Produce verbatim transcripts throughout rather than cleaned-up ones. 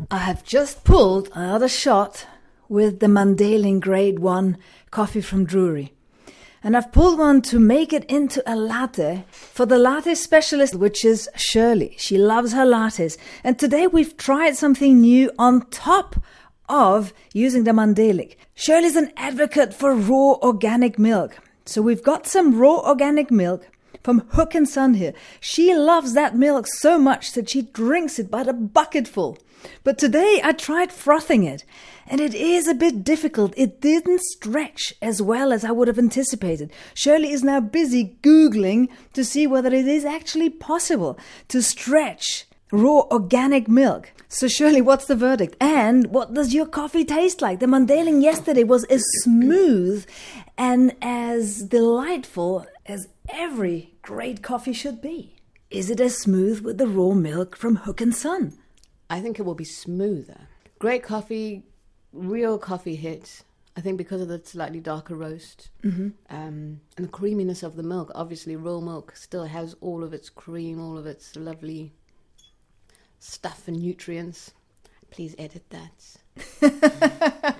I have just pulled another shot with the Mandailing Grade one coffee from Drury. And I've pulled one to make it into a latte for the latte specialist, which is Shirley. She loves her lattes. And today we've tried something new on top of using the Mandailing. Shirley's an advocate for raw organic milk. So we've got some raw organic milk from Hook and Son here. She loves that milk so much that she drinks it by the bucketful. But today I tried frothing it, and it is a bit difficult. It didn't stretch as well as I would have anticipated. Shirley is now busy Googling to see whether it is actually possible to stretch raw organic milk. So Shirley, what's the verdict? And what does your coffee taste like? The Mandailing yesterday was as smooth and as delightful as every great coffee should be. Is it as smooth with the raw milk from Hook and Son? I think it will be smoother. Great coffee, real coffee hit. I think because of the slightly darker roast mm-hmm. um, and the creaminess of the milk. Obviously, raw milk still has all of its cream, all of its lovely stuff and nutrients. Please edit that.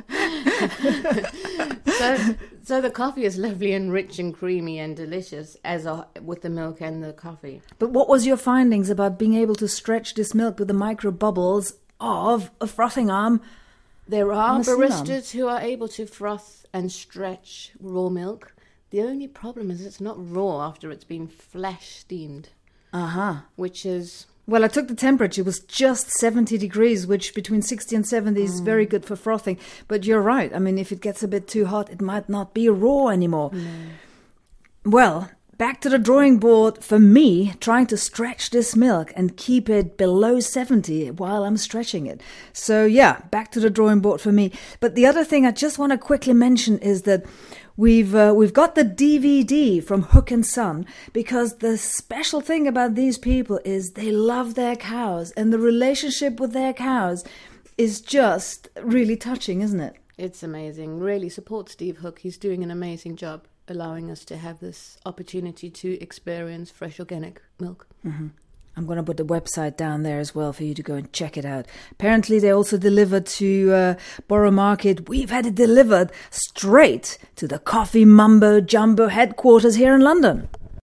so, so the coffee is lovely and rich and creamy and delicious as a, with the milk and the coffee. But what was your findings about being able to stretch this milk with the micro bubbles of a frothing arm? There are baristas who are able to froth and stretch raw milk. The only problem is it's not raw after it's been flash steamed. Uh-huh. Which is... Well, I took the temperature. It was just seventy degrees, which between sixty and seventy is mm. very good for frothing. But you're right. I mean, if it gets a bit too hot, it might not be raw anymore. No. Well, back to the drawing board for me, trying to stretch this milk and keep it below seventy while I'm stretching it. So, yeah, back to the drawing board for me. But the other thing I just want to quickly mention is that We've uh, we've got the D V D from Hook and Son, because the special thing about these people is they love their cows, and the relationship with their cows is just really touching, isn't it? It's amazing. Really support Steve Hook. He's doing an amazing job allowing us to have this opportunity to experience fresh organic milk. Mm-hmm. I'm going to put the website down there as well for you to go and check it out. Apparently, they also delivered to uh, Borough Market. We've had it delivered straight to the Coffee Mumbo Jumbo headquarters here in London.